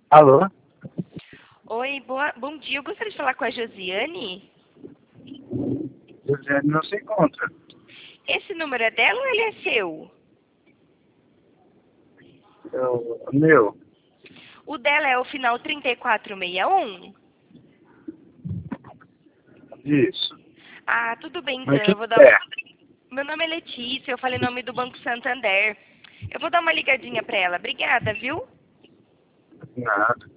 Alô? Oi, bom dia. Eu gostaria de falar com a Josiane. Josiane não se encontra. Esse número é dela ou ele é seu? Meu, O dela é o final 3461? isso. Ah, tudo bem então. Mas que Eu vou dar é? Meu nome é Letícia, eu falei nome do Banco Santander. Eu vou dar uma ligadinha pra ela. Obrigada, viu? Nada.